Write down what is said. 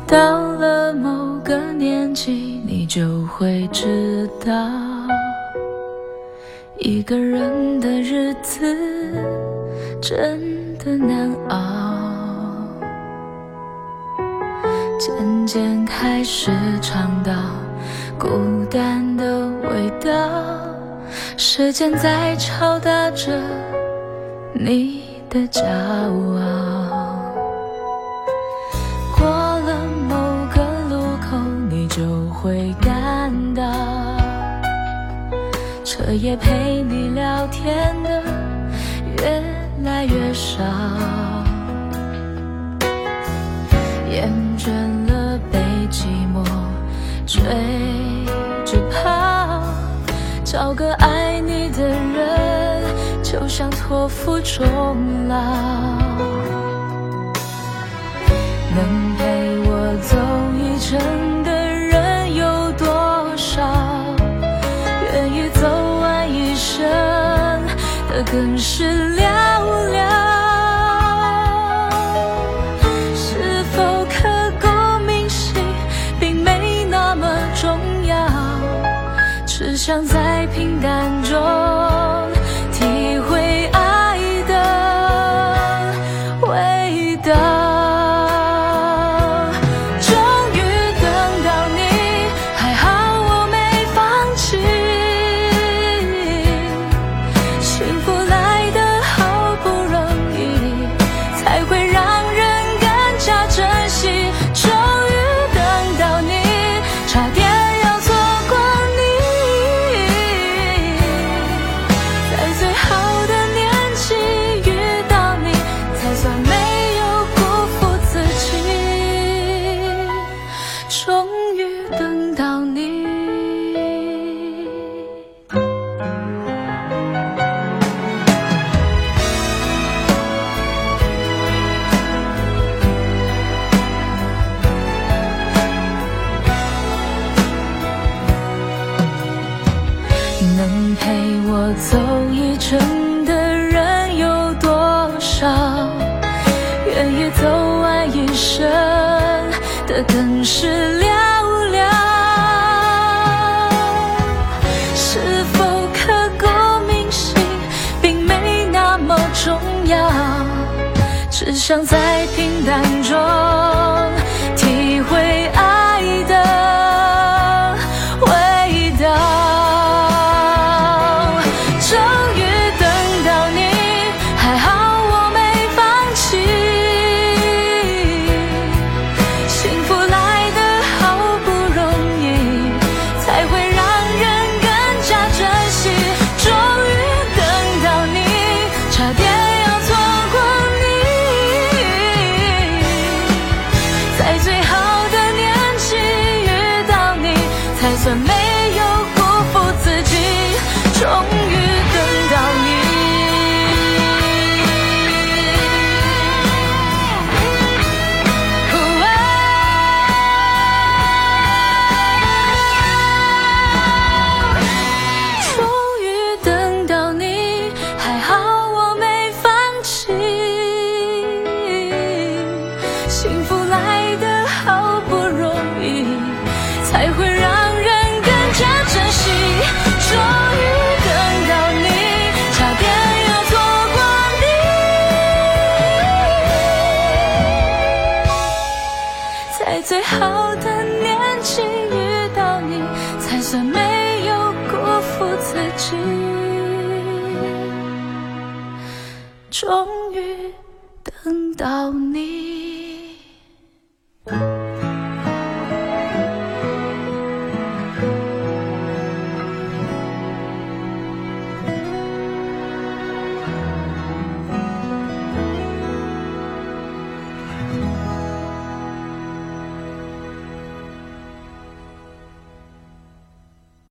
到了某个年纪，你就会知道，一个人的日子真的难熬。渐渐开始尝到孤单的味道，时间在敲打着你的骄傲。过了某个路口，你就会感到，彻夜陪你聊天的越来越少，厌倦了被寂寞追着跑，找个爱你的人就像托付终老。能陪我走一程的人有多少？愿意走完一生的更是寥寥。是否刻骨铭心并没那么重要，只想在平淡中体会爱的味道。能陪我走一程的人有多少？愿意走完一生的更是寥寥。是否刻骨铭心并没那么重要，只想在平淡中体会爱的味道。才算没有辜负自己，终于等到你。终于等到你，还好我没放弃。幸福来得好不容易，才会让在最好的年纪遇到你，才算没有辜负自己。终于等到你。